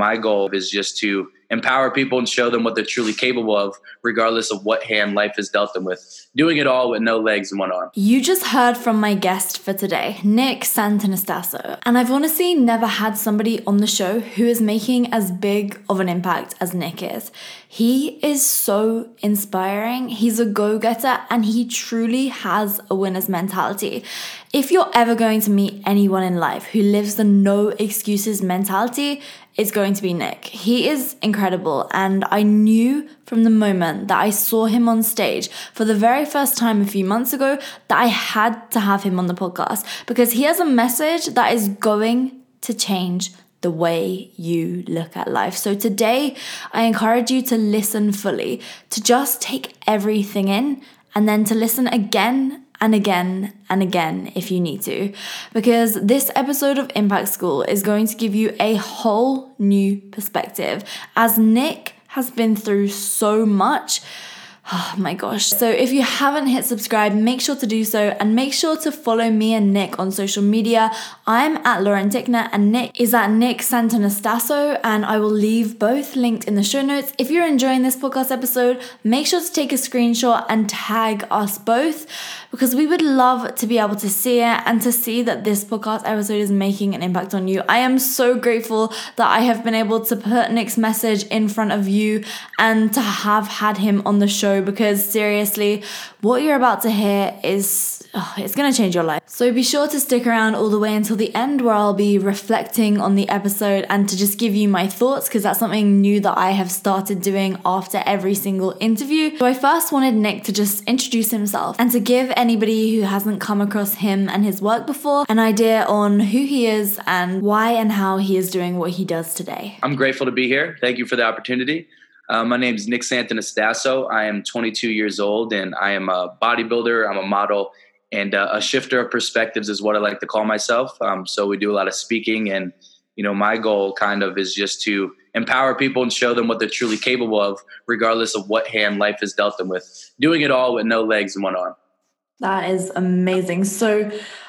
my goal is just to empower people and show them what they're truly capable of, regardless of what hand life has dealt them with. Doing it all with no legs and one arm. You just heard from my guest for today, Nick Santonastasso. And I've honestly never had somebody on the show who is making as big of an impact as Nick is. He is so inspiring. He's a go-getter and he truly has a winner's mentality. If you're ever going to meet anyone in life who lives the no excuses mentality, it's going to be Nick. He is incredible, and I knew from the moment that I saw him on stage for the very first time a few months ago that I had to have him on the podcast because he has a message that is going to change the way you look at life. So today, I encourage you to listen fully, to just take everything in, and then to listen again and again and again if you need to, because this episode of Impact School is going to give you a whole new perspective as Nick has been through so much. Oh my gosh. So if you haven't hit subscribe, make sure to do so and make sure to follow me and Nick on social media. I'm at Lauren Tickner and Nick is at Nick Santonastasso, and I will leave both linked in the show notes. If you're enjoying this podcast episode, make sure to take a screenshot and tag us both because we would love to be able to see it and to see that this podcast episode is making an impact on you. I am so grateful that I have been able to put Nick's message in front of you and to have had him on the show, because seriously, what you're about to hear is, it's going to change your life. So be sure to stick around all the way until the end where I'll be reflecting on the episode and to just give you my thoughts, because that's something new that I have started doing after every single interview. So I first wanted Nick to just introduce himself and to give anybody who hasn't come across him and his work before an idea on who he is and why and how he is doing what he does today. I'm grateful to be here. Thank you for the opportunity. My name is Nick Santonastasso. I am 22 years old and I am a bodybuilder. I'm a model and a shifter of perspectives is what I like to call myself. So we do a lot of speaking, and, my goal kind of is just to empower people and show them what they're truly capable of, regardless of what hand life has dealt them with. Doing it all with no legs and one arm. That is amazing. So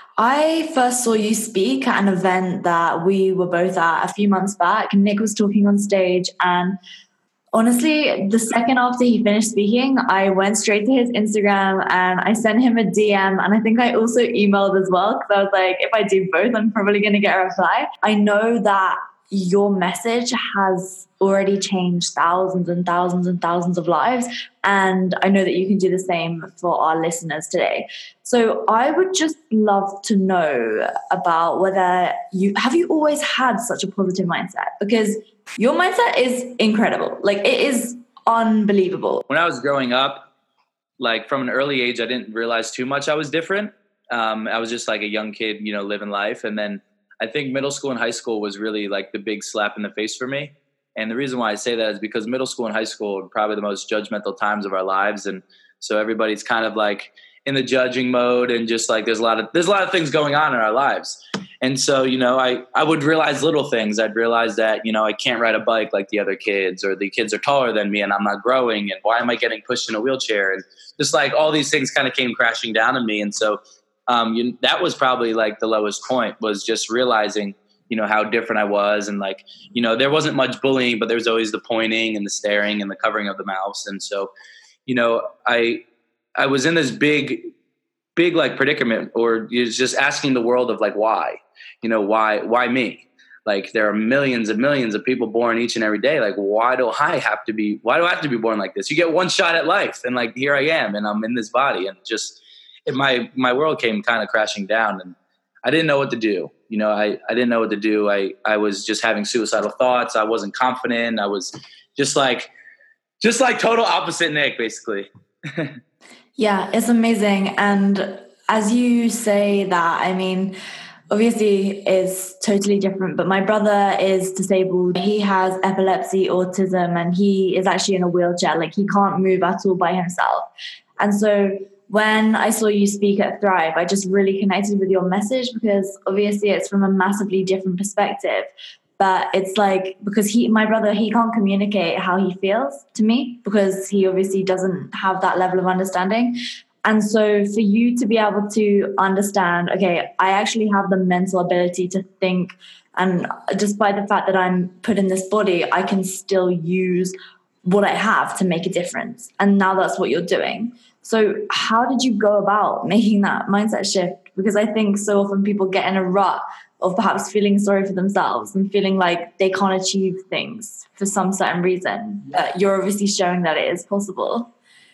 I first saw you speak at an event that we were both at a few months back. Nick was talking on stage, and honestly, the second after he finished speaking, I went straight to his Instagram and I sent him a DM. And I think I also emailed as well, because I was like, if I do both, I'm probably going to get a reply. I know that your message has already changed thousands and thousands and thousands of lives. And I know that you can do the same for our listeners today. So I would just love to know about whether have you always had such a positive mindset? Because your mindset is incredible. Like, it is unbelievable. When I was growing up, like from an early age, I didn't realize too much I was different. I was just like a young kid, living life. And then I think middle school and high school was really like the big slap in the face for me. And the reason why I say that is because middle school and high school are probably the most judgmental times of our lives. And so everybody's kind of like in the judging mode, and just like there's a lot of things going on in our lives. And so, I would realize little things. I'd realize that, I can't ride a bike like the other kids, or the kids are taller than me and I'm not growing. And why am I getting pushed in a wheelchair? And just like all these things kind of came crashing down on me. And so that was probably like the lowest point, was just realizing, how different I was. And like, there wasn't much bullying, but there was always the pointing and the staring and the covering of the mouths. And so, I was in this big like predicament, or just asking the world of like, why me? Like, there are millions and millions of people born each and every day. Like, why do I have to be born like this? You get one shot at life, and like, here I am, and I'm in this body, and just my world came kind of crashing down, and I didn't know what to do. I didn't know what to do. I was just having suicidal thoughts. I wasn't confident. I was just like total opposite Nick, basically. Yeah, it's amazing. And as you say that, I mean, obviously it's totally different, but my brother is disabled. He has epilepsy, autism, and he is actually in a wheelchair. Like, he can't move at all by himself. And so when I saw you speak at Thrive, I just really connected with your message, because obviously it's from a massively different perspective. But it's like, because my brother, he can't communicate how he feels to me, because he obviously doesn't have that level of understanding. And so for you to be able to understand, okay, I actually have the mental ability to think, and despite the fact that I'm put in this body, I can still use what I have to make a difference. And now that's what you're doing. So how did you go about making that mindset shift? Because I think so often people get in a rut of perhaps feeling sorry for themselves and feeling like they can't achieve things for some certain reason. But you're obviously showing that it is possible.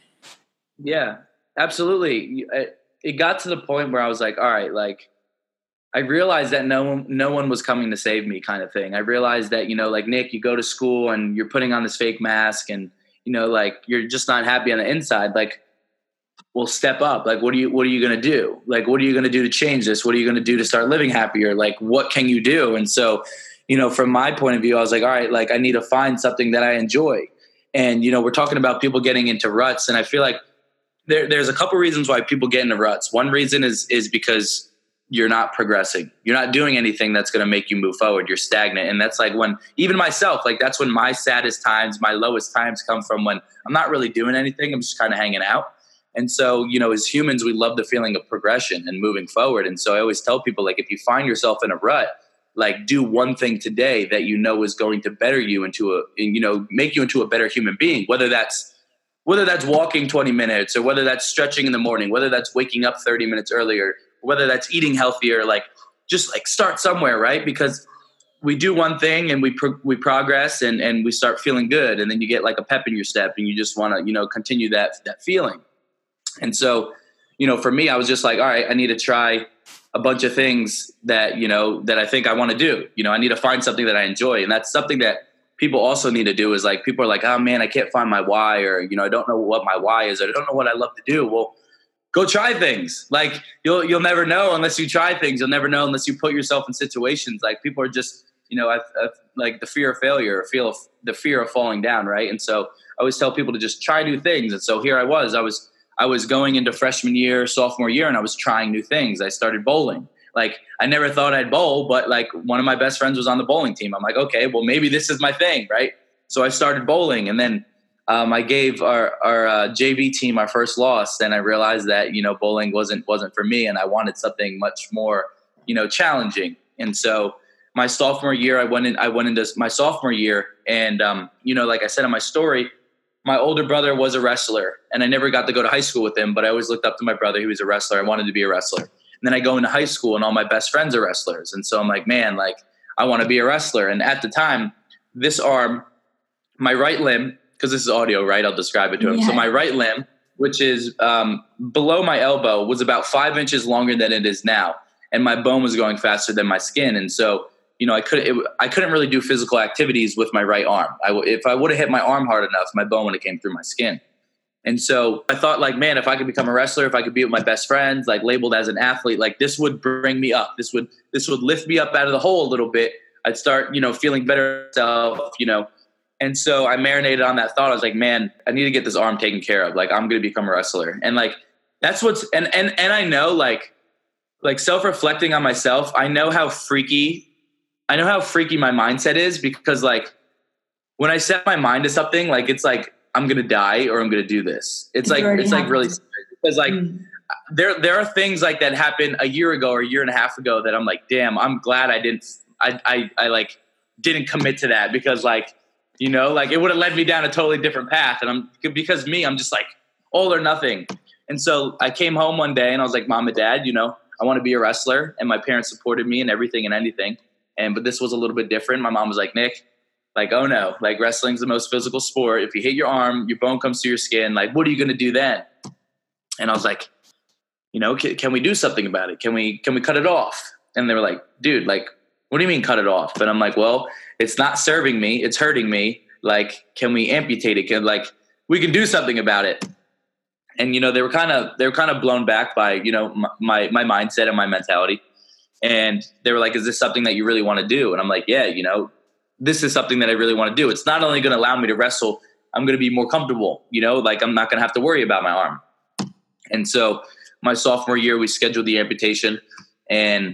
Yeah, absolutely. It got to the point where I was like, all right, like I realized that no one was coming to save me, kind of thing. I realized that, like Nick, you go to school and you're putting on this fake mask and, like you're just not happy on the inside. Like, well, step up. Like, what are you going to do? Like, what are you going to do to change this? What are you going to do to start living happier? Like, what can you do? And so, from my point of view, I was like, all right, like I need to find something that I enjoy. And, we're talking about people getting into ruts. And I feel like there's a couple reasons why people get into ruts. One reason is because you're not progressing. You're not doing anything that's going to make you move forward. You're stagnant. And that's like when, even myself, like that's when my saddest times, my lowest times come from, when I'm not really doing anything. I'm just kind of hanging out. And so, as humans, we love the feeling of progression and moving forward. And so I always tell people, like, if you find yourself in a rut, like do one thing today that is going to better you make you into a better human being, whether that's walking 20 minutes or whether that's stretching in the morning, whether that's waking up 30 minutes earlier, whether that's eating healthier, like just like start somewhere, right? Because we do one thing and we progress and we start feeling good. And then you get like a pep in your step and you just want to, continue that feeling. And so, for me, I was just like, all right, I need to try a bunch of things that, that I think I want to do. I need to find something that I enjoy. And that's something that people also need to do, is like, people are like, oh man, I can't find my why, or, I don't know what my why is, or I don't know what I love to do. Well, go try things. Like you'll never know unless you try things. You'll never know unless you put yourself in situations. Like people are just, like the fear of failure, or the fear of falling down. Right. And so I always tell people to just try new things. And so here I was going into freshman year, sophomore year, and I was trying new things. I started bowling. Like I never thought I'd bowl, but like one of my best friends was on the bowling team. I'm like, okay, well maybe this is my thing. Right. So I started bowling, and then I gave our JV team our first loss, and I realized that, bowling wasn't for me, and I wanted something much more, challenging. And so my sophomore year, I went into my sophomore year, and like I said in my story, my older brother was a wrestler, and I never got to go to high school with him, but I always looked up to my brother. He was a wrestler. I wanted to be a wrestler. And then I go into high school, and all my best friends are wrestlers, and so I'm like, man, like I want to be a wrestler. And at the time, this arm, my right limb, because this is audio, right? I'll describe it to him. Yeah. So my right limb, which is below my elbow, was about 5 inches longer than it is now. And my bone was going faster than my skin. And so, I couldn't really do physical activities with my right arm. If I would have hit my arm hard enough, my bone would have came through my skin. And so I thought, like, man, if I could become a wrestler, if I could be with my best friends, like labeled as an athlete, like this would bring me up. This would lift me up out of the hole a little bit. I'd start, feeling better myself, And so I marinated on that thought. I was like, man, I need to get this arm taken care of. Like, I'm going to become a wrestler. And like, that's what's, and I know like self-reflecting on myself, I know how freaky my mindset is, because like when I set my mind to something, like, it's like, I'm going to die or I'm going to do this. It's like really, because like there are things like that happened a year ago or a year and a half ago that I'm like, damn, I'm glad I didn't commit to that, because like, like it would have led me down a totally different path. And I'm just like all or nothing. And so I came home one day and I was like, Mom and Dad, I want to be a wrestler. And my parents supported me in everything and anything. But this was a little bit different. My mom was like, Nick, like, oh no, like wrestling's the most physical sport. If you hit your arm, your bone comes to your skin. Like, what are you going to do then? And I was like, can we do something about it? Can we cut it off? And they were like, dude, like, what do you mean cut it off? And I'm like, well, it's not serving me. It's hurting me. Like, can we amputate it? We can do something about it. And, they were kind of blown back by, my mindset and my mentality. And they were like, is this something that you really want to do? And I'm like, yeah, this is something that I really want to do. It's not only going to allow me to wrestle, I'm going to be more comfortable, like I'm not going to have to worry about my arm. And so my sophomore year, we scheduled the amputation, and,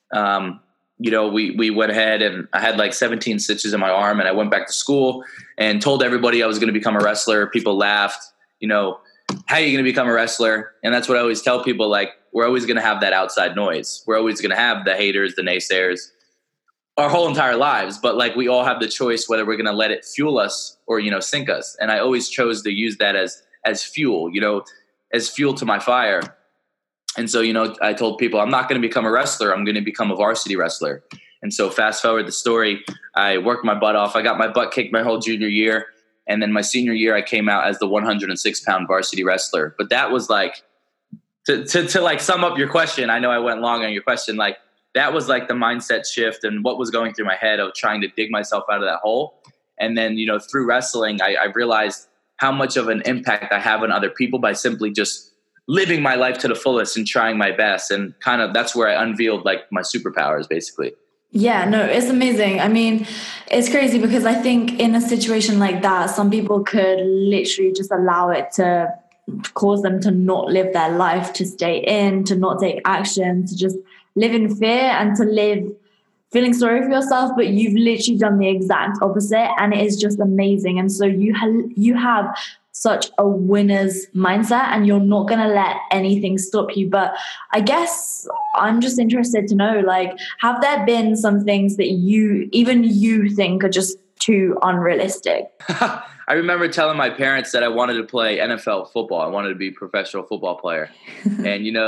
we went ahead, and I had like 17 stitches in my arm, and I went back to school and told everybody I was going to become a wrestler. People laughed, how are you going to become a wrestler? And that's what I always tell people, like, we're always going to have that outside noise. We're always going to have the haters, the naysayers, our whole entire lives. But like, we all have the choice whether we're going to let it fuel us or, you know, sink us. And I always chose to use that as fuel, you know, as fuel to my fire. And so, you know, I told people I'm not going to become a wrestler. I'm going to become a varsity wrestler. And so fast forward the story, I worked my butt off. I got my butt kicked my whole junior year. And then my senior year, I came out as the 106-pound varsity wrestler. But that was like, to like sum up your question, I know I went long on your question, like that was like the mindset shift and what was going through my head of trying to dig myself out of that hole. And then, you know, through wrestling, I realized how much of an impact I have on other people by simply just living my life to the fullest and trying my best. And kind of that's where I unveiled like my superpowers, basically. Yeah, no, it's amazing. I mean, it's crazy because I think in a situation like that, some people could literally just allow it to cause them to not live their life, to stay in, to not take action, to just live in fear and to live feeling sorry for yourself. But you've literally done the exact opposite, and it is just amazing. And so you have such a winner's mindset, and you're not going to let anything stop you. But I guess I'm just interested to know, like, have there been some things that you think are just too unrealistic? I remember telling my parents that I wanted to play NFL football. I wanted to be a professional football player. And, you know,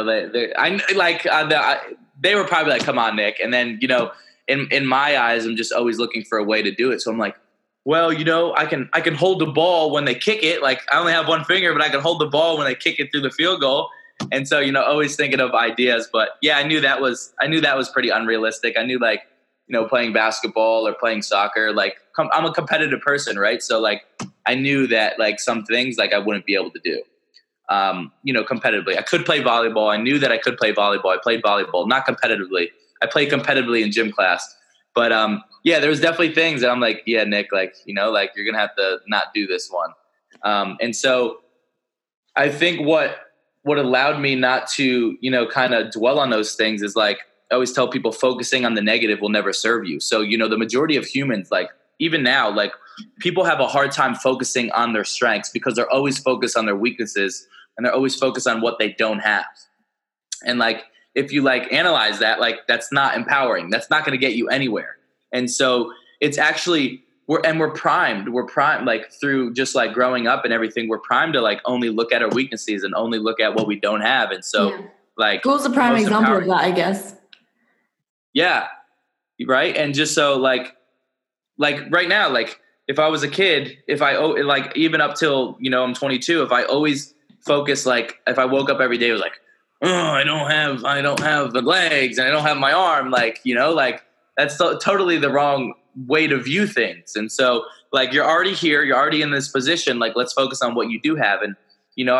they were probably like, come on, Nick. And then, you know, in my eyes, I'm just always looking for a way to do it. So I'm like, well, you know, I can hold the ball when they kick it. Like, I only have one finger, but I can hold the ball when they kick it through the field goal. And so, you know, always thinking of ideas. But yeah, I knew that was pretty unrealistic. I knew, like, you know, playing basketball or playing soccer, like, I'm a competitive person, right? So like, I knew that like some things like I wouldn't be able to do, you know, competitively. I could play volleyball. I knew that I could play volleyball. I played volleyball, not competitively. I played competitively in gym class. But yeah, there was definitely things that I'm like, yeah, Nick, like, you know, like you're going to have to not do this one. And so I think what allowed me not to, you know, kind of dwell on those things is like, I always tell people focusing on the negative will never serve you. So, you know, the majority of humans, like even now, like people have a hard time focusing on their strengths because they're always focused on their weaknesses and they're always focused on what they don't have. And like, if you like analyze that, like that's not empowering. That's not going to get you anywhere. And so it's actually, we're primed, like through just like growing up and everything, we're primed to like only look at our weaknesses and only look at what we don't have. And so like, school's a prime example of that, I guess. Yeah. Right. And just so like right now, like if I was a kid, if I like even up till, you know, I'm 22, if I always focus, like if I woke up every day, it was like, oh, I don't have the legs and I don't have my arm. Like, you know, like that's totally the wrong way to view things. And so like, you're already here, you're already in this position. Like, let's focus on what you do have. And, you know,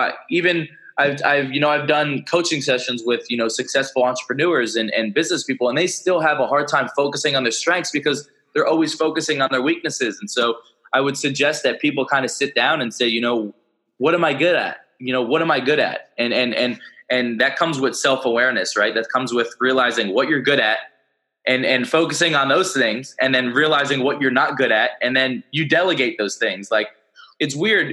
I've done coaching sessions with, you know, successful entrepreneurs and business people, and they still have a hard time focusing on their strengths because they're always focusing on their weaknesses. And so I would suggest that people kind of sit down and say, you know, what am I good at? You know, what am I good at? And that comes with self-awareness, right? That comes with realizing what you're good at and focusing on those things, and then realizing what you're not good at. And then you delegate those things. Like, it's weird.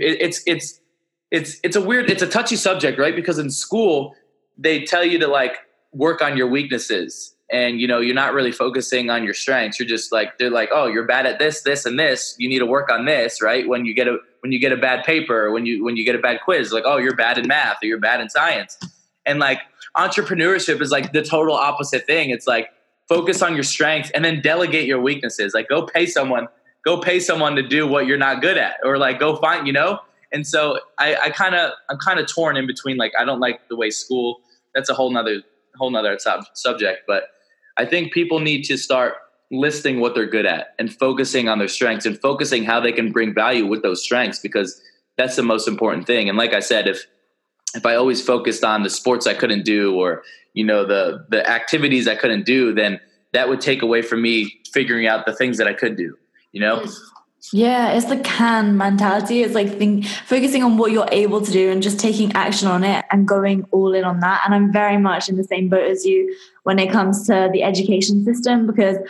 It's a touchy subject, right? Because in school, they tell you to like work on your weaknesses, and, you know, you're not really focusing on your strengths. You're just like, they're like, oh, you're bad at this, this, and this. You need to work on this, right? When you get a bad paper, when you get a bad quiz, like, oh, you're bad in math or you're bad in science. And like entrepreneurship is like the total opposite thing. It's like, focus on your strengths and then delegate your weaknesses. Like, go pay someone to do what you're not good at, or like go find, you know? And so I'm kind of torn in between. Like, I don't like the way school, that's a whole nother subject, but I think people need to start listing what they're good at and focusing on their strengths and focusing how they can bring value with those strengths, because that's the most important thing. And like I said, if I always focused on the sports I couldn't do, or, you know, the activities I couldn't do, then that would take away from me figuring out the things that I could do, you know? Yeah, it's the can mentality. It's like focusing on what you're able to do and just taking action on it and going all in on that. And I'm very much in the same boat as you when it comes to the education system, because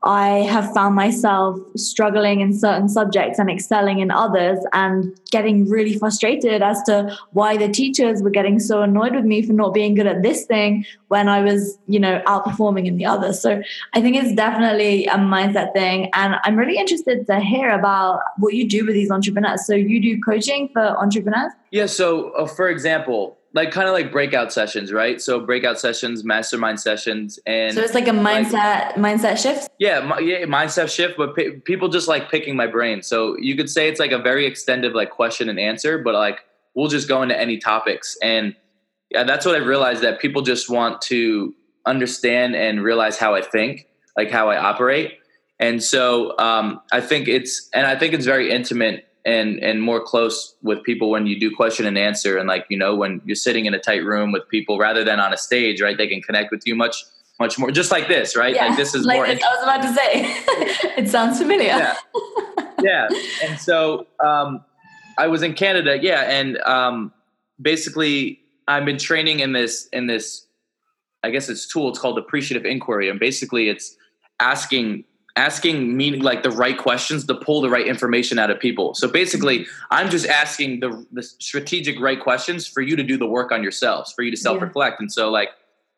I have found myself struggling in certain subjects and excelling in others, and getting really frustrated as to why the teachers were getting so annoyed with me for not being good at this thing when I was, outperforming in the others. So I think it's definitely a mindset thing. And I'm really interested to hear about what you do with these entrepreneurs. So you do coaching for entrepreneurs? Yeah. So for example, like kind of like breakout sessions, right? So breakout sessions, mastermind sessions, and so it's like a mindset shift. Yeah, mindset shift. But people just like picking my brain. So you could say it's like a very extended like question and answer, but like we'll just go into any topics. And yeah, that's what I realized, that people just want to understand and realize how I think, like how I operate. And so I think it's very intimate and more close with people when you do question and answer. And like, when you're sitting in a tight room with people rather than on a stage, right? They can connect with you much more, just like this, right? Yeah, like this is like more. This. I was about to say, it sounds familiar. Yeah. Yeah. And so I was in Canada. Yeah. And basically I've been training in this, I guess it's tool. It's called appreciative inquiry. And basically it's asking meaning like the right questions to pull the right information out of people. So basically I'm just asking the strategic right questions for you to do the work on yourselves, for you to self-reflect. And so like,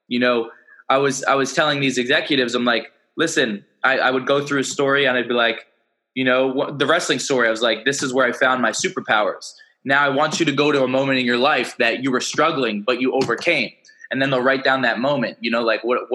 I was telling these executives, I'm like, listen, I would go through a story and I'd be like, the wrestling story. I was like, this is where I found my superpowers. Now I want you to go to a moment in your life that you were struggling, but you overcame. And then they'll write down that moment, like what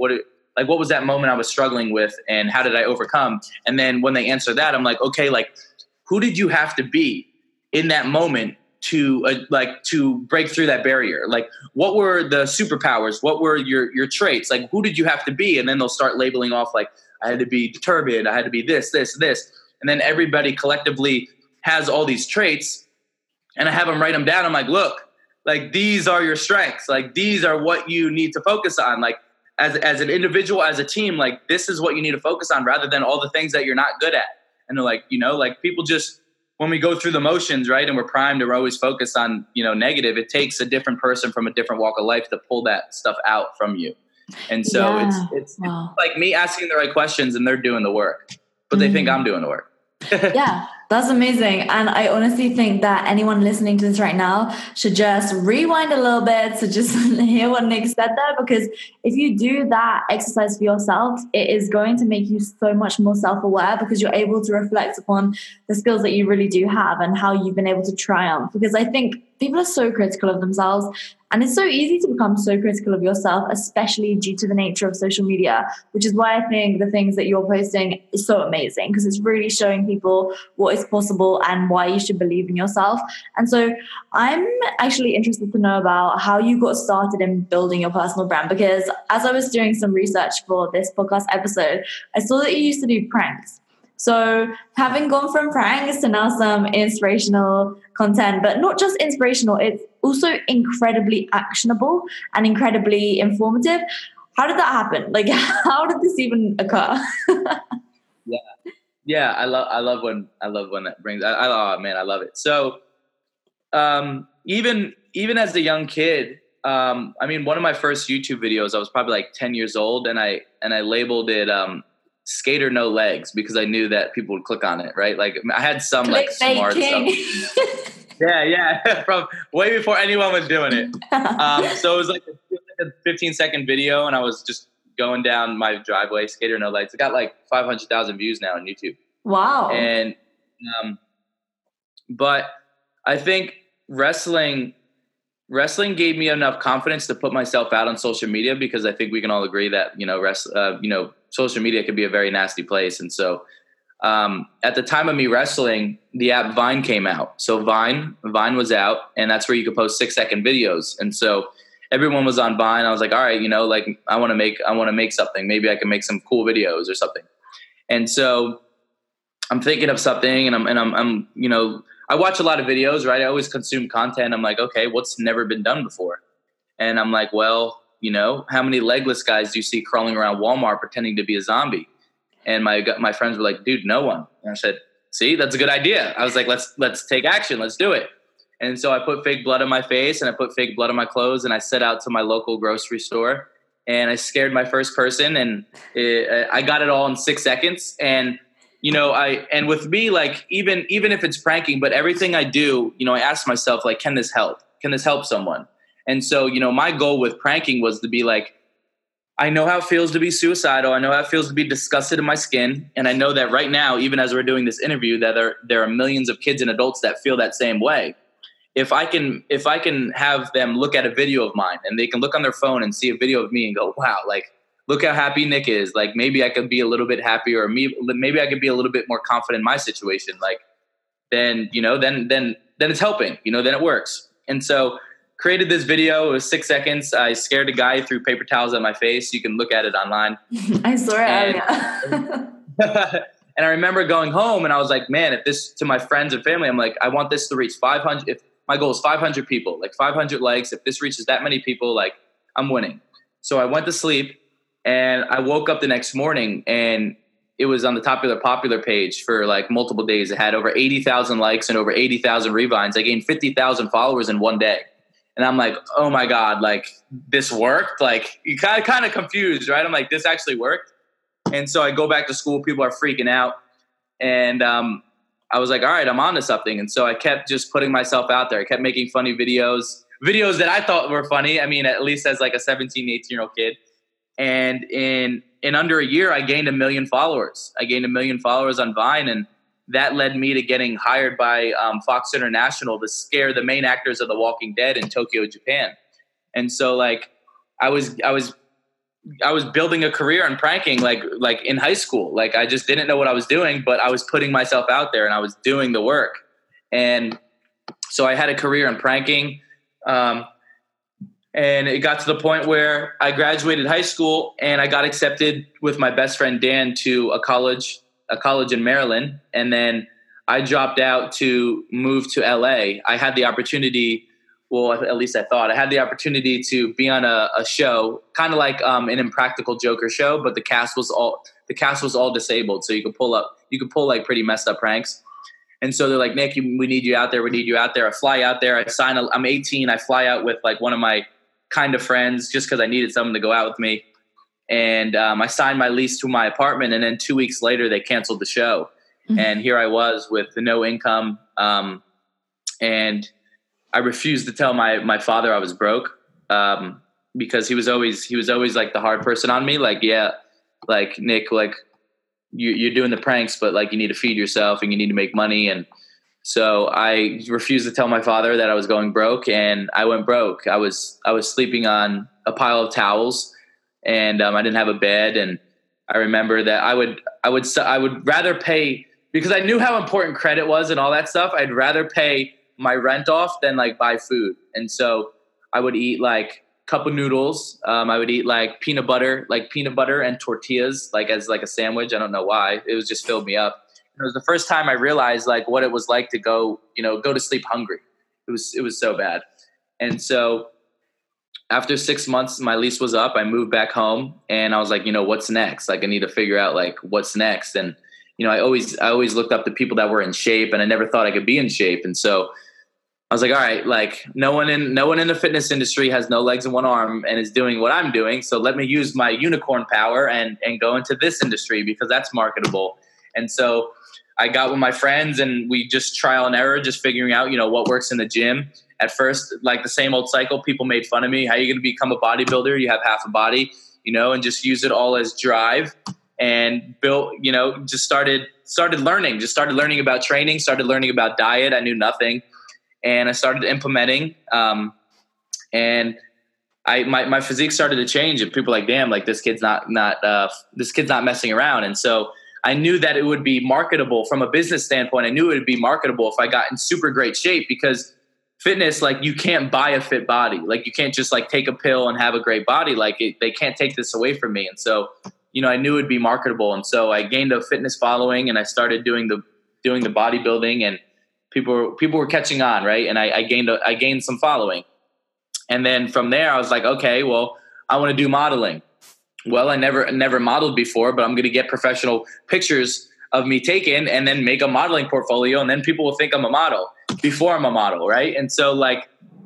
was that moment I was struggling with and how did I overcome? And then when they answer that, I'm like, okay, like who did you have to be in that moment to break through that barrier? Like what were the superpowers? What were your traits? Like who did you have to be? And then they'll start labeling off like, I had to be determined. I had to be this. And then everybody collectively has all these traits, and I have them write them down. I'm like, look, like these are your strengths. Like these are what you need to focus on. Like as an individual, as a team, like this is what you need to focus on rather than all the things that you're not good at. And they're like, like people just, when we go through the motions, right, and we're primed and we're always focused on, negative, it takes a different person from a different walk of life to pull that stuff out from you. And so it's like me asking the right questions and they're doing the work, but they think I'm doing the work. Yeah, that's amazing. And I honestly think that anyone listening to this right now should just rewind a little bit to just hear what Nick said there, because if you do that exercise for yourself, it is going to make you so much more self-aware, because you're able to reflect upon the skills that you really do have and how you've been able to triumph. Because I think people are so critical of themselves, and it's so easy to become so critical of yourself, especially due to the nature of social media, which is why I think the things that you're posting is so amazing, because it's really showing people what is possible and why you should believe in yourself. And so I'm actually interested to know about how you got started in building your personal brand, because as I was doing some research for this podcast episode, I saw that you used to do pranks. So having gone from pranks to now some inspirational content, but not just inspirational, it's also incredibly actionable and incredibly informative. How did that happen? Like, how did this even occur? Yeah. I love when that brings, oh man, I love it. So, even as a young kid, one of my first YouTube videos, I was probably like 10 years old, and I labeled it, Skater No Legs, because I knew that people would click on it, right? Like I had some like smart stuff. Yeah. From way before anyone was doing it. So it was like a 15-second video, and I was just going down my driveway, Skater No Legs. It got like 500,000 views now on YouTube. Wow. And, but I think wrestling gave me enough confidence to put myself out on social media, because I think we can all agree that, social media can be a very nasty place. And so, at the time of me wrestling, the app Vine came out. So Vine was out, and that's where you could post 6-second videos. And so everyone was on Vine. I was like, all right, I want to make something. Maybe I can make some cool videos or something. And so I'm thinking of something, and I'm I watch a lot of videos, right? I always consume content. I'm like, okay, what's never been done before? And I'm like, well, how many legless guys do you see crawling around Walmart pretending to be a zombie? And my friends were like, dude, no one. And I said, see, that's a good idea. I was like, let's take action. Let's do it. And so I put fake blood on my face, and I put fake blood on my clothes, and I set out to my local grocery store, and I scared my first person, and I got it all in 6 seconds. And, and with me, like, even if it's pranking, but everything I do, I ask myself, like, can this help? Can this help someone? And so, my goal with pranking was to be like, I know how it feels to be suicidal. I know how it feels to be disgusted in my skin. And I know that right now, even as we're doing this interview, that there are millions of kids and adults that feel that same way. If I can have them look at a video of mine, and they can look on their phone and see a video of me and go, wow, like, look how happy Nick is. Like, maybe I could be a little bit happier, or maybe I could be a little bit more confident in my situation. Like, then it's helping, then it works. And so created this video. It was 6 seconds. I scared a guy, threw paper towels at my face. You can look at it online. I saw it earlier. And I remember going home, and I was like, man, if this, to my friends and family, I'm like, I want this to reach 500. If my goal is 500 people, like 500 likes, if this reaches that many people, like, I'm winning. So I went to sleep, and I woke up the next morning, and it was on the top of the popular page for like multiple days. It had over 80,000 likes and over 80,000 revines. I gained 50,000 followers in one day. And I'm like, oh my God, like, this worked? Like, you kind of confused, right? I'm like, this actually worked. And so I go back to school. People are freaking out. And I was like, all right, I'm on to something. And so I kept just putting myself out there. I kept making funny videos that I thought were funny. I mean, at least as like a 17, 18-year-old kid. And in under a year, I gained 1 million followers. I gained 1 million followers on Vine. And that led me to getting hired by Fox International to scare the main actors of The Walking Dead in Tokyo, Japan. And so, like, I was building a career in pranking, like in high school. Like, I just didn't know what I was doing, but I was putting myself out there, and I was doing the work. And so I had a career in pranking, and it got to the point where I graduated high school, and I got accepted with my best friend Dan to a college in Maryland. And then I dropped out to move to LA. I had the opportunity, well, at least I thought I had the opportunity to be on a show, kind of like an Impractical Joker show, but the cast was all disabled. So you could pull like pretty messed up pranks. And so they're like, Nick, we need you out there. We need you out there. I fly out there. I'm 18. I fly out with like one of my kind of friends just because I needed someone to go out with me. And I signed my lease to my apartment, and then 2 weeks later, they canceled the show. Mm-hmm. And here I was with no income, and I refused to tell my father I was broke because he was always like the hard person on me. Like, yeah, like, Nick, like, you're doing the pranks, but like, you need to feed yourself and you need to make money. And so I refused to tell my father that I was going broke, and I went broke. I was sleeping on a pile of towels. And I didn't have a bed, and I remember that I would rather pay, because I knew how important credit was and all that stuff. I'd rather pay my rent off than like buy food. And so I would eat like cup of noodles. I would eat like peanut butter and tortillas, like as like a sandwich. I don't know why. It was just filled me up. It was the first time I realized like what it was like to go to sleep hungry. It was so bad. And so after 6 months, my lease was up. I moved back home, and I was like, what's next? Like, I need to figure out like what's next. And, I always looked up to people that were in shape, and I never thought I could be in shape. And so I was like, all right, like, no one in the fitness industry has no legs and one arm and is doing what I'm doing. So let me use my unicorn power and go into this industry because that's marketable. And so I got with my friends, and we just trial and error, just figuring out, what works in the gym. At first, like the same old cycle, people made fun of me. How are you going to become a bodybuilder? You have half a body, and just use it all as drive, and built, just started learning about training, started learning about diet. I knew nothing. And I started implementing, and my physique started to change, and people were like, damn, like this kid's not messing around. And so I knew that it would be marketable from a business standpoint. I knew it would be marketable if I got in super great shape, because fitness, like, you can't buy a fit body. Like, you can't just like take a pill and have a great body. Like, they can't take this away from me. And so, I knew it'd be marketable. And so I gained a fitness following, and I started doing the bodybuilding, and people were catching on. Right. And I gained some following. And then from there I was like, okay, well, I want to do modeling. Well, I never modeled before, but I'm going to get professional pictures of me taken and then make a modeling portfolio. And then people will think I'm a model before I'm a model. Right. And so like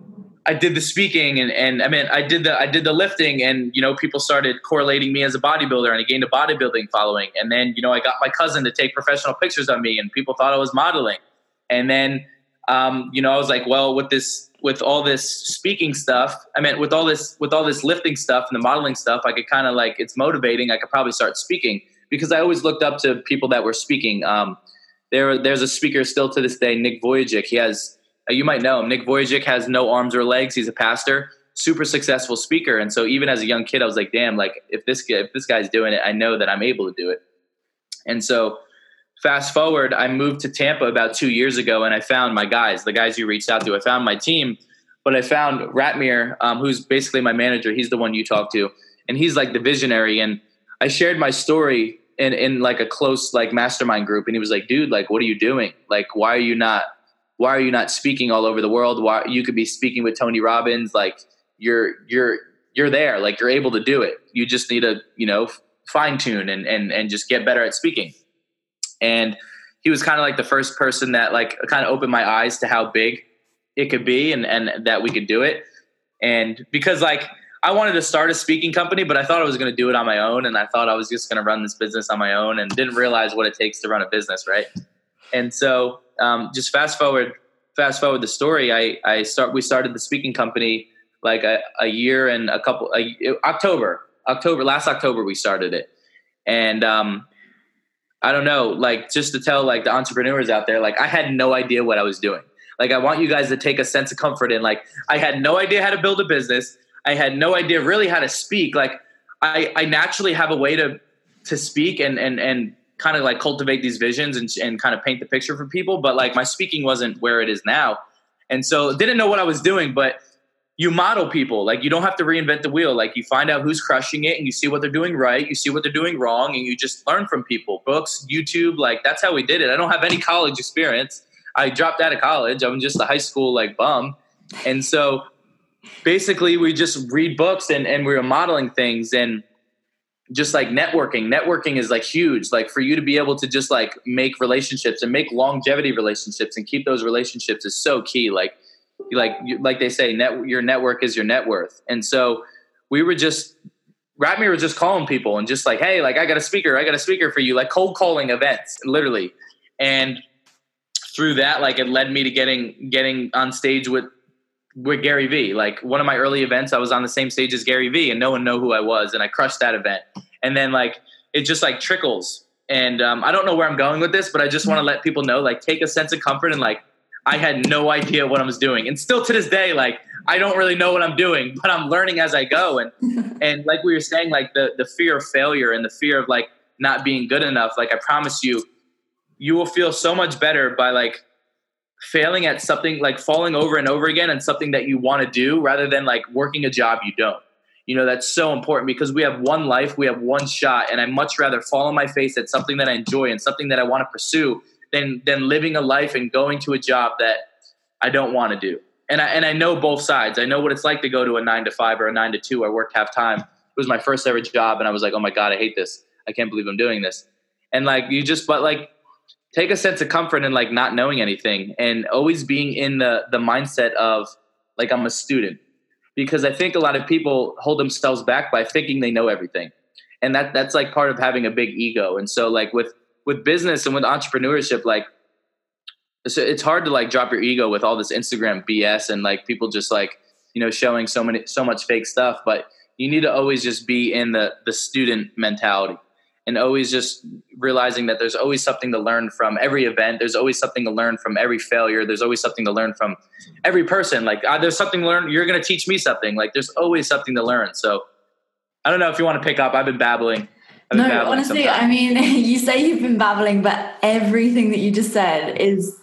I did the speaking and I mean, I did the lifting, and, you know, people started correlating me as a bodybuilder, and I gained a bodybuilding following. And then, you know, I got my cousin to take professional pictures of me, and people thought I was modeling. And then, you know, I was like, well, with all this speaking stuff, I mean, with all this lifting stuff and the modeling stuff, I could kind of like, it's motivating. I could probably start speaking, because I always looked up to people that were speaking. There's a speaker still to this day, Nick Vujicic. He has, you might know him. Nick Vujicic has no arms or legs. He's a pastor, super successful speaker. And so even as a young kid, I was like, damn, like if this guy's doing it, I know that I'm able to do it. And so fast forward, I moved to Tampa about 2 years ago, and I found my guys, the guys you reached out to. I found my team, but I found Ratmir, who's basically my manager. He's the one you talk to, and he's like the visionary. And I shared my story in like a close like mastermind group, and he was like, dude, like, what are you doing? Like, why are you not speaking all over the world? Why you could be speaking with Tony Robbins? Like you're there, like you're able to do it. You just need to, you know, fine tune and just get better at speaking. And he was kind of like the first person that like kind of opened my eyes to how big it could be and that we could do it. And because like I wanted to start a speaking company, but I thought I was going to do it on my own. And I thought I was just going to run this business on my own, and didn't realize what it takes to run a business. Right. And so, just fast forward the story. We started the speaking company like a year and last October we started it. And, I don't know, like just to tell like the entrepreneurs out there, like I had no idea what I was doing. Like, I want you guys to take a sense of comfort in, like, I had no idea how to build a business. I had no idea really how to speak. Like I naturally have a way to speak and kind of like cultivate these visions and kind of paint the picture for people. But like my speaking wasn't where it is now. And so didn't know what I was doing, but you model people. Like you don't have to reinvent the wheel. Like you find out who's crushing it, and you see what they're doing right. You see what they're doing wrong, and you just learn from people. Books, YouTube, like that's how we did it. I don't have any college experience. I dropped out of college. I'm just a high school like bum. And so basically we just read books and we were modeling things, and just like networking is like huge. Like for you to be able to just like make relationships and make longevity relationships and keep those relationships is so key. Like they say, your network is your net worth. And so Ratmir was just calling people and just like, hey, like I got a speaker for you, like cold calling events, literally. And through that, like it led me to getting on stage with Gary Vee. Like one of my early events, I was on the same stage as Gary Vee, and no one knew who I was, and I crushed that event. And then like it just like trickles. And I don't know where I'm going with this, but I just want to let people know, like, take a sense of comfort. And like I had no idea what I was doing, and still to this day, like I don't really know what I'm doing, but I'm learning as I go. And like we were saying, like the fear of failure and the fear of like not being good enough. Like I promise you will feel so much better by like failing at something, like falling over and over again, and something that you want to do, rather than like working a job you don't. You know, that's so important, because we have one life, we have one shot, and I much rather fall on my face at something that I enjoy and something that I want to pursue than living a life and going to a job that I don't want to do. And I know both sides. I know what it's like to go to a 9-to-5 or a 9-to-2. I worked half time. It was my first ever job, and I was like, oh my God, I hate this. I can't believe I'm doing this. And like but like take a sense of comfort in like not knowing anything, and always being in the mindset of like I'm a student. Because I think a lot of people hold themselves back by thinking they know everything. And that's like part of having a big ego. And so like with business and with entrepreneurship, like it's hard to like drop your ego with all this Instagram BS and like people just like, you know, showing so much fake stuff. But you need to always just be in the student mentality, and always just realizing that there's always something to learn from every event. There's always something to learn from every failure. There's always something to learn from every person. Like there's something to learn. You're going to teach me something. Like there's always something to learn. So I don't know if you want to pick up. I've been babbling. Honestly, I mean, you say you've been babbling, but everything that you just said is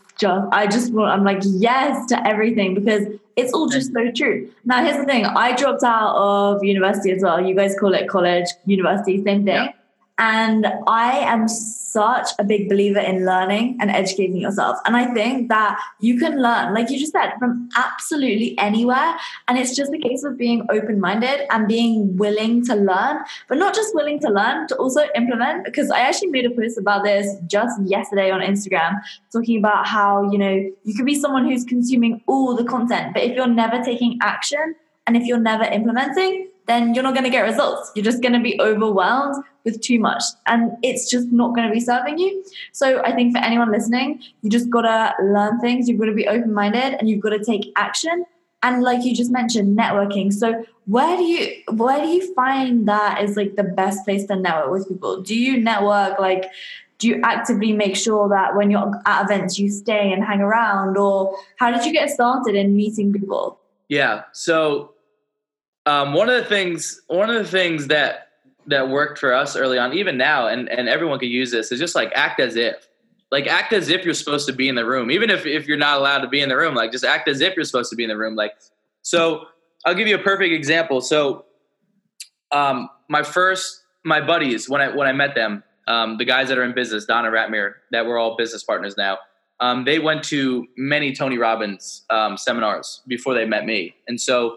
I'm like, yes to everything, because it's all just so true. Now, here's the thing. I dropped out of university as well. You guys call it college, university, same thing. Yeah. And I am such a big believer in learning and educating yourself. And I think that you can learn, like you just said, from absolutely anywhere. And it's just a case of being open-minded and being willing to learn, but not just willing to learn, to also implement. Because I actually made a post about this just yesterday on Instagram, talking about how, you know, you could be someone who's consuming all the content, but if you're never taking action and if you're never implementing, then you're not going to get results. You're just going to be overwhelmed with too much, and it's just not going to be serving you. So I think for anyone listening, you just got to learn things. You've got to be open-minded and you've got to take action. And like you just mentioned, networking. So where do you find that is like the best place to network with people? Do you network, like, do you actively make sure that when you're at events, you stay and hang around, or how did you get started in meeting people? Yeah. So one of the things that worked for us early on, even now, and everyone could use this, is just like act as if you're supposed to be in the room, even if you're not allowed to be in the room. Like, just act as if you're supposed to be in the room. Like, so I'll give you a perfect example. So my buddies, when I met them, the guys that are in business, Don and Ratmir, that we're all business partners now, they went to many Tony Robbins seminars before they met me. And so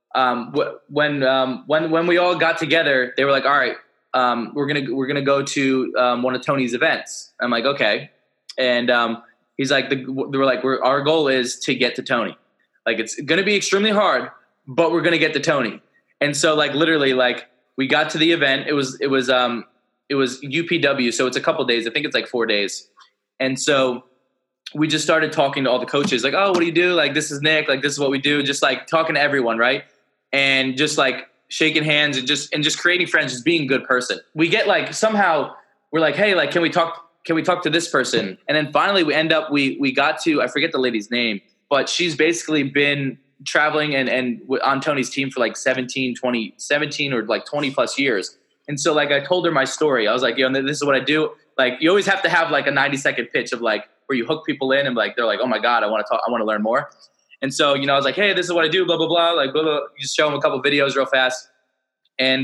when we all got together, they were like, all right, we're gonna go to one of Tony's events. I'm like, okay. And he's like, they were like, our goal is to get to Tony. Like, it's gonna be extremely hard, but we're gonna get to Tony. And so, like, literally, like, we got to the event. It was UPW, so it's a couple days. I think it's like 4 days. And so we just started talking to all the coaches, like, oh, what do you do? Like, this is Nick. Like, this is what we do. Just like talking to everyone, right? And just like shaking hands and just creating friends, just being a good person. We get like, somehow we're like, hey, like, can we talk to this person? And then finally we got to, I forget the lady's name, but she's basically been traveling and on Tony's team for like 17 or like 20 plus years. And so, like, I told her my story. I was like, this is what I do. Like, you always have to have like a 90-second pitch of like, where you hook people in and like, they're like, oh my God, I want to learn more. And so, I was like, hey, this is what I do, blah, blah, blah, like, blah, blah. You just show them a couple of videos real fast. And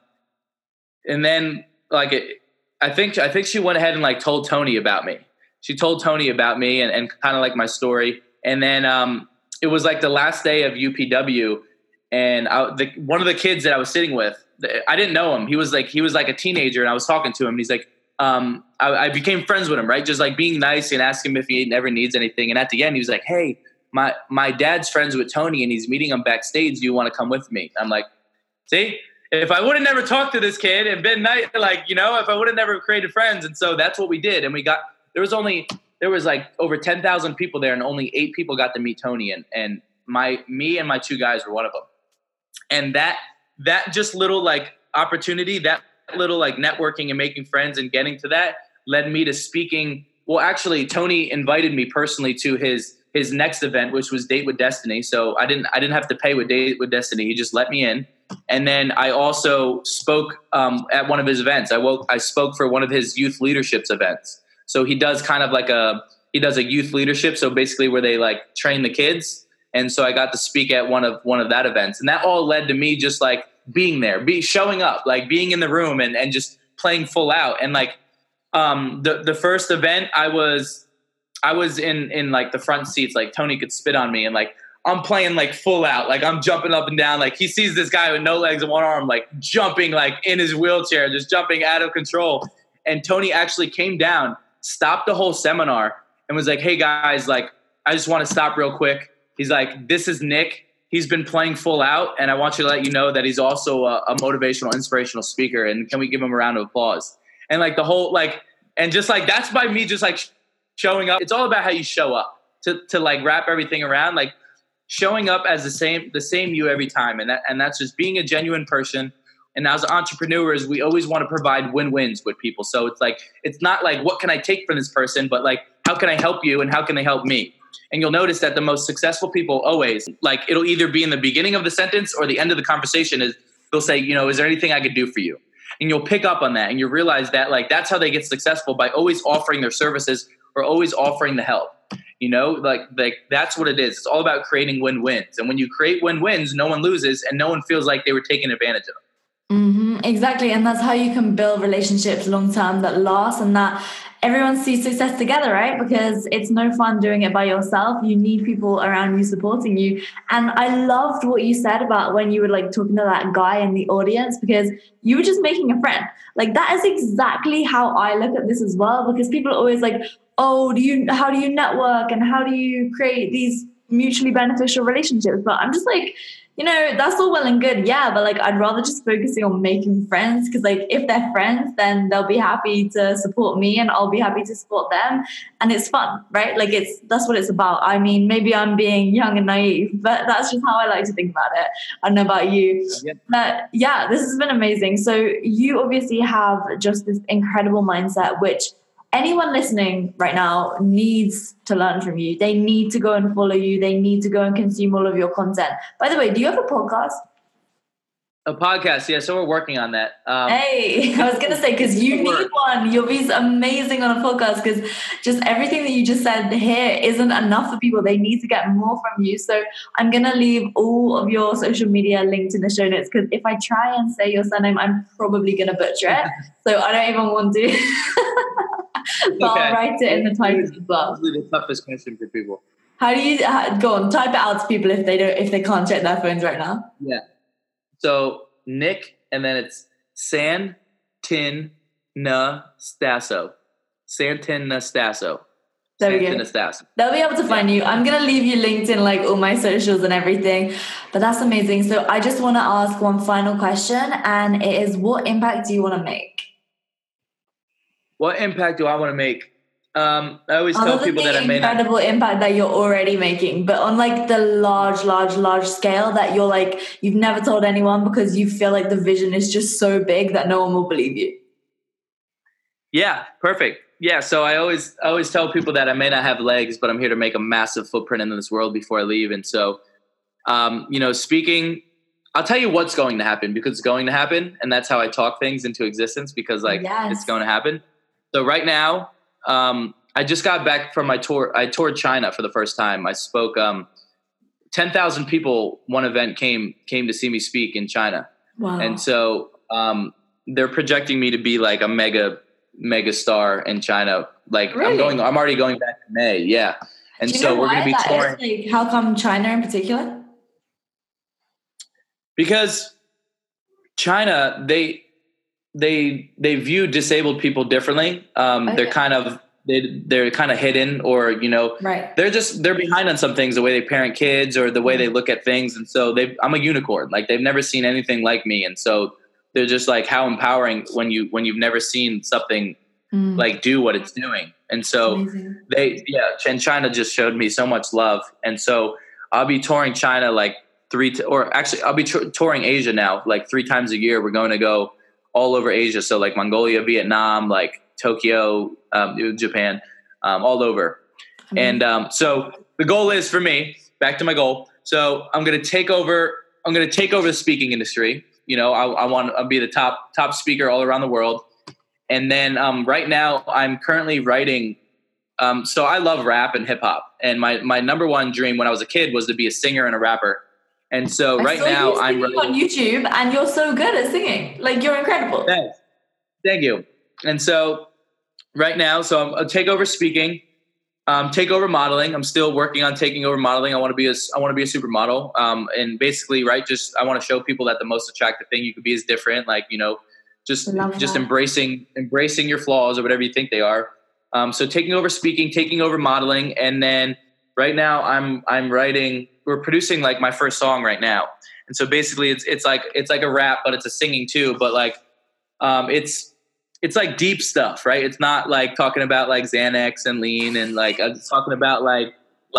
then, like, I think she went ahead and like told Tony about me. She told Tony about me and kind of like my story. And then it was like the last day of UPW, and one of the kids that I was sitting with, I didn't know him. He was like a teenager, and I was talking to him, and he's like, I became friends with him, right? Just like being nice and asking him if he ever needs anything. And at the end, he was like, hey, my dad's friends with Tony and he's meeting him backstage. Do you want to come with me? I'm like, see, if I would have never talked to this kid and been nice, like, if I would have never created friends. And so that's what we did. And there was like over 10,000 people there, and only 8 people got to meet Tony. And me and my 2 guys were one of them. And that just little like opportunity, that little like networking and making friends and getting to that led me to speaking. Well, actually, Tony invited me personally to his next event, which was Date with Destiny. So I didn't have to pay with Date with Destiny. He just let me in. And then I also spoke at one of his events. I spoke for one of his youth leaderships events. So he does kind of like a youth leadership. So basically where they like train the kids. And so I got to speak at one of that events. And that all led to me just like being there, showing up, like being in the room and just playing full out. And like the first event I was in like the front seats, like Tony could spit on me, and like I'm playing like full out, like I'm jumping up and down. Like he sees this guy with no legs and one arm, like jumping like in his wheelchair, just jumping out of control. And Tony actually came down, stopped the whole seminar, and was like, hey guys, like I just want to stop real quick. He's like, this is Nick. He's been playing full out, and I want you to let you know that he's also a motivational, inspirational speaker. And can we give him a round of applause? And like the whole like, and just like that's by me just like showing up. It's all about how you show up to like wrap everything around, like showing up as the same you every time. And that's just being a genuine person. And as entrepreneurs, we always want to provide win-wins with people. So it's like, it's not like, what can I take from this person, but like, how can I help you and how can they help me? And you'll notice that the most successful people always, like, it'll either be in the beginning of the sentence or the end of the conversation is they'll say, is there anything I could do for you? And you'll pick up on that and you realize that like, that's how they get successful, by always offering their services or always offering the help. Like that's what it is. It's all about creating win-wins. And when you create win-wins, no one loses and no one feels like they were taken advantage of. Exactly. And that's how you can build relationships long term that last and that everyone sees success together, right? Because it's no fun doing it by yourself. You need people around you supporting you. And I loved what you said about when you were like talking to that guy in the audience, because you were just making a friend. Like that is exactly how I look at this as well, because people are always like, oh, how do you network and how do you create these mutually beneficial relationships? But I'm just like, that's all well and good. Yeah. But like, I'd rather just focusing on making friends, because like, if they're friends, then they'll be happy to support me and I'll be happy to support them. And it's fun, right? Like that's what it's about. I mean, maybe I'm being young and naive, but that's just how I like to think about it. I don't know about you. Yeah. But yeah, this has been amazing. So you obviously have just this incredible mindset, which anyone listening right now needs to learn from you. They need to go and follow you. They need to go and consume all of your content. By the way, do you have a podcast? A podcast, yeah. So we're working on that. Hey, I was going to say, because you need one. You'll be amazing on a podcast, because just everything that you just said here isn't enough for people. They need to get more from you. So I'm going to leave all of your social media linked in the show notes, because if I try and say your surname, I'm probably going to butcher it. So I don't even want to. But okay. I'll write it in the title as well. The toughest question for people. How do you go on? Type it out to people if they can't check their phones right now. Yeah. So Nick, and then it's Santinnastasso. Santinnastasso. There we go. They'll be able to find you. I'm gonna leave you linked in like all my socials and everything. But that's amazing. So I just want to ask one final question, and it is: what impact do you want to make? What impact do I want to make? I always tell people that I made incredible impact that you're already making, but on like the large scale that you're like, you've never told anyone because you feel like the vision is just so big that no one will believe you. Yeah, perfect. Yeah. So I always tell people that I may not have legs, but I'm here to make a massive footprint in this world before I leave. And so, speaking, I'll tell you what's going to happen, because it's going to happen. And that's how I talk things into existence, because It's going to happen. So right now, I just got back from my tour. I toured China for the first time. I spoke, 10,000 people. One event came to see me speak in China. Wow. And so, they're projecting me to be like a mega star in China. Like really? I'm already going back in May. Yeah. And so we're going to be touring. Like, how come China in particular? Because China, they view disabled people differently. Okay. They're kind of hidden, or right. They're behind on some things, the way they parent kids or the way they look at things. And so I'm a unicorn. Like they've never seen anything like me, and so they're just like, how empowering when you've never seen something like do what it's doing. And so and China just showed me so much love. And so I'll be touring China like I'll be touring Asia now like 3 times a year. We're going to go all over Asia. So like Mongolia, Vietnam, like Tokyo, Japan, all over. And so the goal is for me, back to my goal. So I'm going to take over the speaking industry. I want to be the top speaker all around the world. And then right now I'm currently writing. So I love rap and hip hop. And my number one dream when I was a kid was to be a singer and a rapper. And so right now I'm on YouTube, and you're so good at singing. Like you're incredible. Thanks. Thank you. And so right now, I'll take over speaking, take over modeling. I'm still working on taking over modeling. I want to be a supermodel. And basically, right, I want to show people that the most attractive thing you could be is different. Like, just embracing your flaws or whatever you think they are. So taking over speaking, taking over modeling. And then right now I'm writing, we're producing like my first song right now. And so basically it's like a rap, but it's a singing too. But like, it's like deep stuff, right? It's not like talking about like Xanax and lean, and like I'm talking about like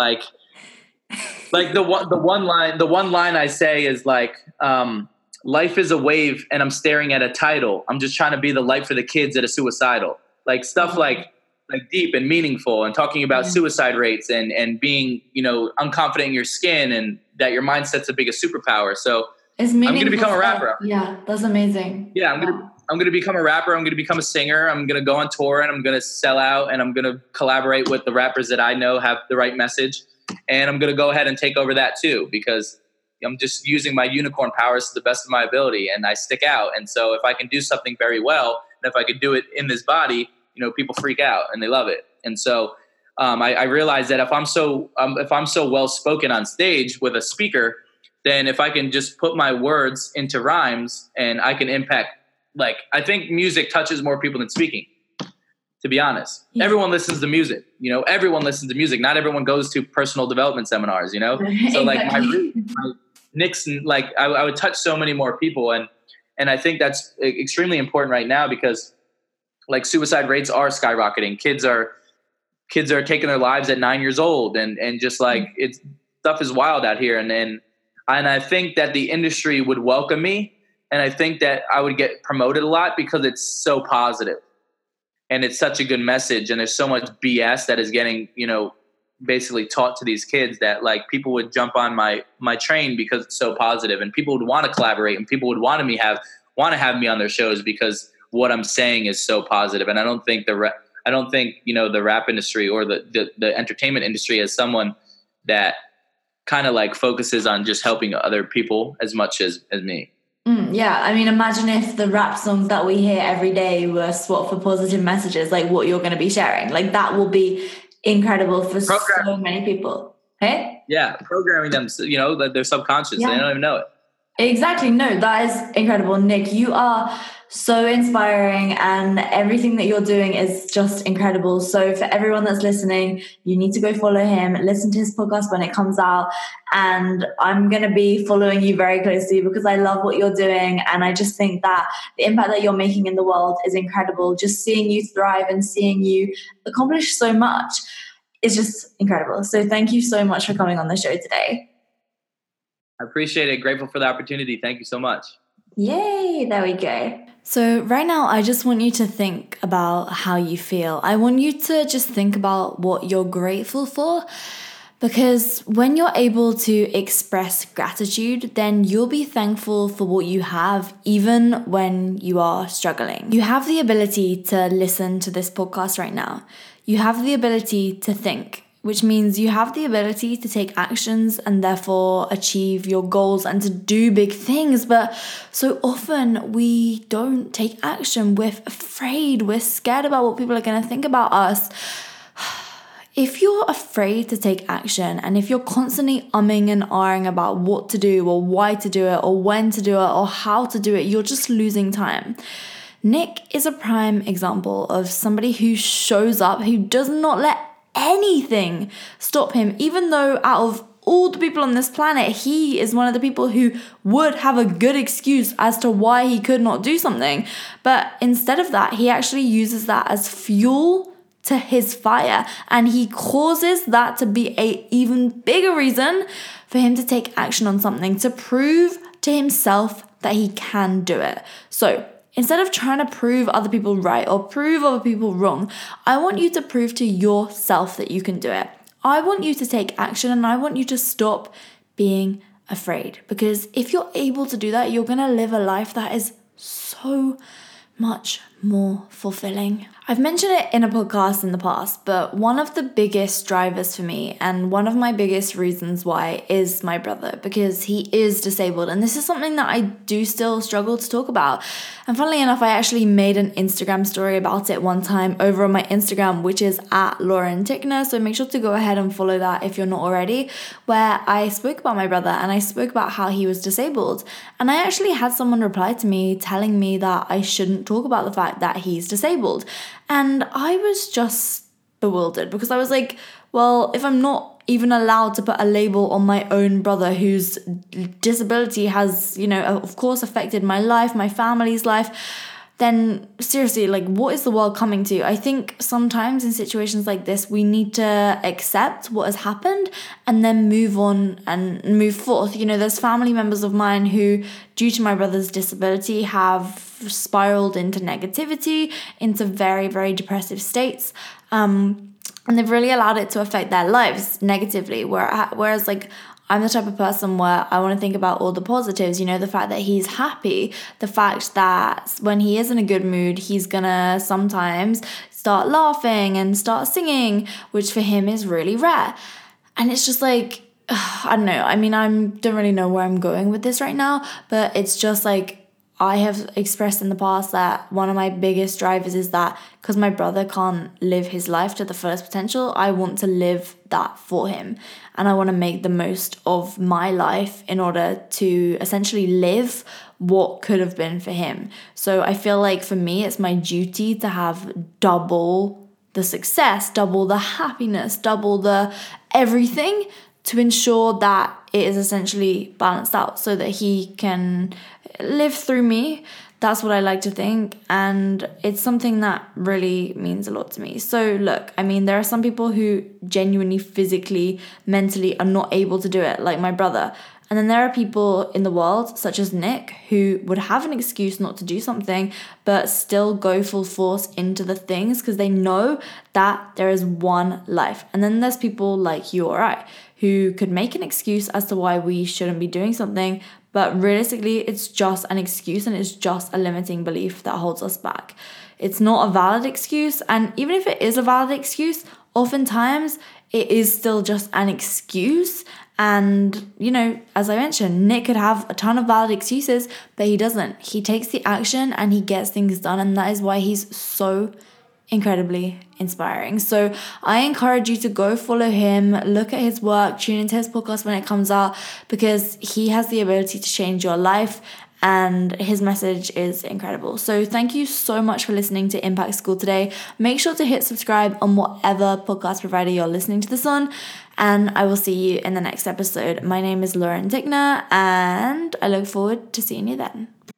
the one line I say is like, life is a wave and I'm staring at a tidal. I'm just trying to be the light for the kids that are suicidal. Like stuff like deep and meaningful, and talking about suicide rates and being, unconfident in your skin, and that your mindset's the biggest superpower. So I'm going to become a rapper. Yeah, that's amazing. Yeah, I'm going to become a rapper. I'm going to become a singer. I'm going to go on tour, and I'm going to sell out, and I'm going to collaborate with the rappers that I know have the right message. And I'm going to go ahead and take over that too, because, I'm just using my unicorn powers to the best of my ability, and I stick out. And so if I can do something very well, and if I could do it in this body, people freak out and they love it. And so I realized that if I'm so well spoken on stage with a speaker, then if I can just put my words into rhymes and I can impact, like, I think music touches more people than speaking, to be honest. Yeah. Everyone listens to music, everyone listens to music. Not everyone goes to personal development seminars, So like my Nick's, like I would touch so many more people. And I think that's extremely important right now because like suicide rates are skyrocketing. Kids are taking their lives at 9 years old and just like stuff is wild out here. And I think that the industry would welcome me. And I think that I would get promoted a lot because it's so positive and it's such a good message. And there's so much BS that is getting, basically taught to these kids that like people would jump on my train because it's so positive, and people would want to collaborate, and people would want to have me on their shows because what I'm saying is so positive. And I don't think the rap industry or the entertainment industry as someone that kind of like focuses on just helping other people as much as me. Yeah, I mean, imagine if the rap songs that we hear every day were swapped for positive messages, like what you're going to be sharing. Like that will be incredible for so many people. Hey? Yeah, programming them, their subconscious. Yeah. They don't even know it. Exactly. No, that is incredible. Nick, you are so inspiring and everything that you're doing is just incredible. So for everyone that's listening, you need to go follow him, listen to his podcast when it comes out. And I'm going to be following you very closely because I love what you're doing. And I just think that the impact that you're making in the world is incredible. Just seeing you thrive and seeing you accomplish so much is just incredible. So thank you so much for coming on the show today. I appreciate it. Grateful for the opportunity. Thank you so much. Yay, there we go. So right now, I just want you to think about how you feel. I want you to just think about what you're grateful for, because when you're able to express gratitude, then you'll be thankful for what you have, even when you are struggling. You have the ability to listen to this podcast right now. You have the ability to think, which means you have the ability to take actions and therefore achieve your goals and to do big things. But so often we don't take action. We're afraid. We're scared about what people are going to think about us. If you're afraid to take action and if you're constantly umming and ahhing about what to do or why to do it or when to do it or how to do it, you're just losing time. Nick is a prime example of somebody who shows up, who does not let anything stop him, even though out of all the people on this planet, he is one of the people who would have a good excuse as to why he could not do something. But instead of that, he actually uses that as fuel to his fire, and he causes that to be an even bigger reason for him to take action on something, to prove to himself that he can do it. So instead of trying to prove other people right or prove other people wrong, I want you to prove to yourself that you can do it. I want you to take action, and I want you to stop being afraid, because if you're able to do that, you're going to live a life that is so much more fulfilling. I've mentioned it in a podcast in the past, but one of the biggest drivers for me and one of my biggest reasons why is my brother, because he is disabled. And this is something that I do still struggle to talk about. And funnily enough, I actually made an Instagram story about it one time over on my Instagram, which is @LaurenTickner. So make sure to go ahead and follow that if you're not already, where I spoke about my brother and I spoke about how he was disabled. And I actually had someone reply to me telling me that I shouldn't talk about the fact that he's disabled. And I was just bewildered, because I was like, well, if I'm not even allowed to put a label on my own brother whose disability has, of course affected my life, my family's life, then seriously, like, what is the world coming to? I think sometimes in situations like this, we need to accept what has happened and then move on and move forth. There's family members of mine who, due to my brother's disability, have spiraled into negativity, into very, very depressive states. And they've really allowed it to affect their lives negatively. Whereas like, I'm the type of person where I want to think about all the positives, the fact that he's happy, the fact that when he is in a good mood, he's gonna sometimes start laughing and start singing, which for him is really rare. And it's just like, I don't know. I mean, I don't really know where I'm going with this right now, but it's just like I have expressed in the past that one of my biggest drivers is that because my brother can't live his life to the fullest potential, I want to live that for him. And I want to make the most of my life in order to essentially live what could have been for him. So I feel like for me, it's my duty to have double the success, double the happiness, double the everything to ensure that it is essentially balanced out so that he can live through me. That's what I like to think, and it's something that really means a lot to me. So look, I mean, there are some people who genuinely physically, mentally are not able to do it, like my brother. And then there are people in the world, such as Nick, who would have an excuse not to do something, but still go full force into the things because they know that there is one life. And then there's people like you or I, who could make an excuse as to why we shouldn't be doing something, but realistically, it's just an excuse and it's just a limiting belief that holds us back. It's not a valid excuse, and even if it is a valid excuse, oftentimes it is still just an excuse. And, you know, as I mentioned, Nick could have a ton of valid excuses, but he doesn't. He takes the action and he gets things done, and that is why he's so incredibly inspiring. So I encourage you to go follow him, look at his work, tune into his podcast when it comes out, because he has the ability to change your life and his message is incredible. So thank you so much for listening to Impact School today. Make sure to hit subscribe on whatever podcast provider you're listening to this on, and I will see you in the next episode. My name is Lauren Dickner, and I look forward to seeing you then.